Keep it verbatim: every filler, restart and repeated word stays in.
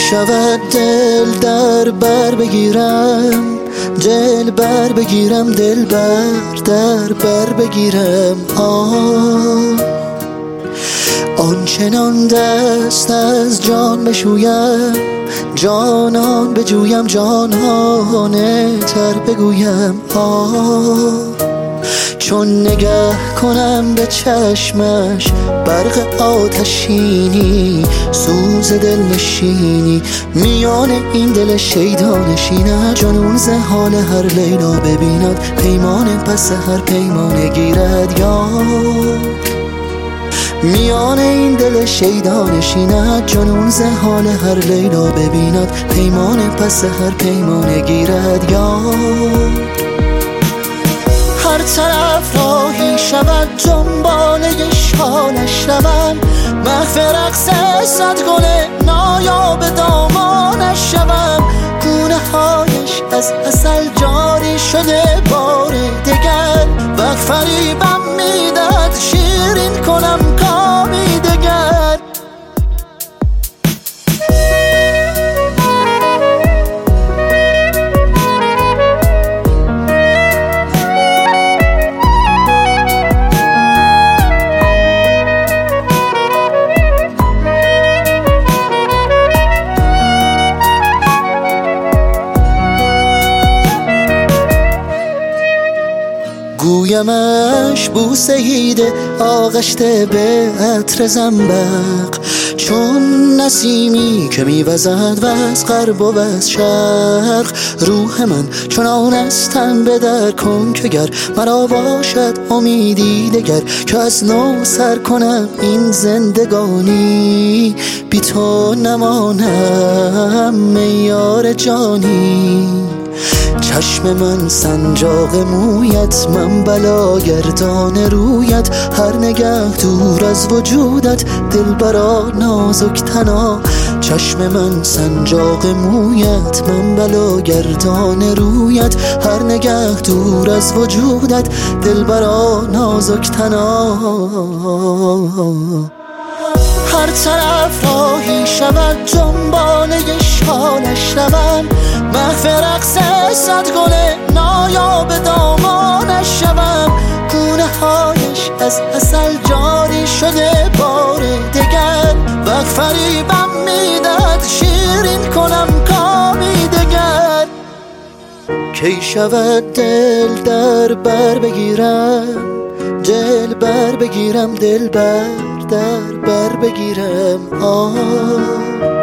شود دل در بر بگیرم، دل بر بگیرم، دل بر در بر بگیرم. آه آنچنان دست از جان بشویم، جانان بجویم، جانانه تر بگویم. آه چون نگه کنم به چشمش، برق آتشینی، سوز دل نشینی، میان این دل شیدا نشیند. جنون ز حال هر لیلا ببیند، پیمان پس هر پیمانه گیرد. یا میان این دل شیدا نشیند، جنون ز حال هر لیلا ببیند، پیمان پس هر پیمانه گیرد. یا هر طرف راهی شود، دنباله شالش شوم، محو رقص صد گل نایاب دامانش شوم. گونه هایش از عسل جاری شده بار دگر، وقت فریبم میدهد شیرین کنم کامی دگر. گویمش بوسه هیده آغشته به عطر زنبق، چون نسیمی که میوزد و از غرب و از شرق. روح من چنان استم به در کن که گر مرا باشد امیدی دگر، که از نو سر کنم این زندگانی، بی تو نمانم میار جانی. چشم من سنجاق مویت، من بلا گردان رویت، هر نگه دور از وجودت، دلبرا نازک تنا. چشم من سنجاق مویت، من بلا گردان رویت، هر نگه دور از وجودت، دلبرا نازک تنا. هر طرف راهی شود، دنباله شالش شوم، محو رقص صد گل نایاب دامانش شوم. گونه هایش از عسل جاری شده بار دگر، وقت فریبم میدهد شیرین کنم کامی دگر. کی شود دل در بر بگیرم، دل بر بگیرم، دل بر در بر بگیرم. آه